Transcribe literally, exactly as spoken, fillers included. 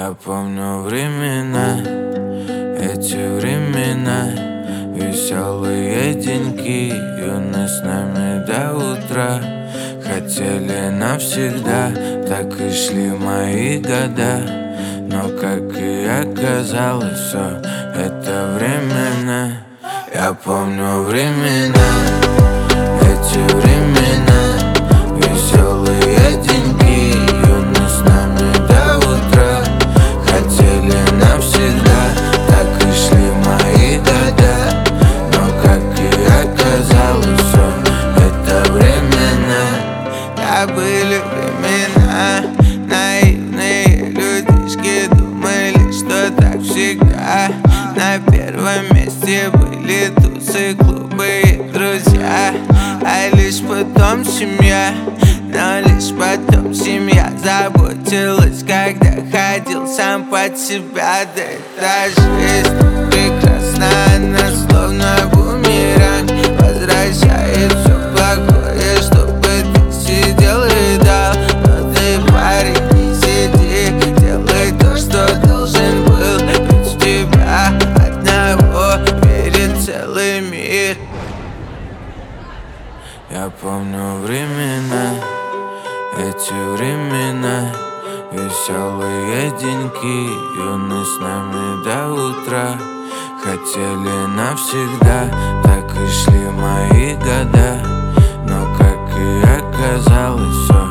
Я помню времена, эти времена, веселые деньки, юность с нами до утра. Хотели навсегда, так и шли мои года. Но как и оказалось, все это временно. Я помню времена, эти времена, веселые деньги, юность с нами до утра. Хотели навсегда, так и шли мои года. Но как и оказалось, все это временно. Да, были времена, наивные людишки думали, что так всегда. На первом месте были тусы, клубы и друзья, а лишь потом семья. Но лишь потом семья заботилась, когда ходил сам под себя. Да эта жизнь прекрасна, она словно бумеранг, возвращает все плохое, чтобы ты сидел и ждал. Но ты, парень, не сиди, делай то, что должен был, ведь в тебя одного верит целый мир. Я помню времена, эти времена, веселые деньки, юность с нами до утра. Хотели навсегда, так и шли мои года. Но как и оказалось, все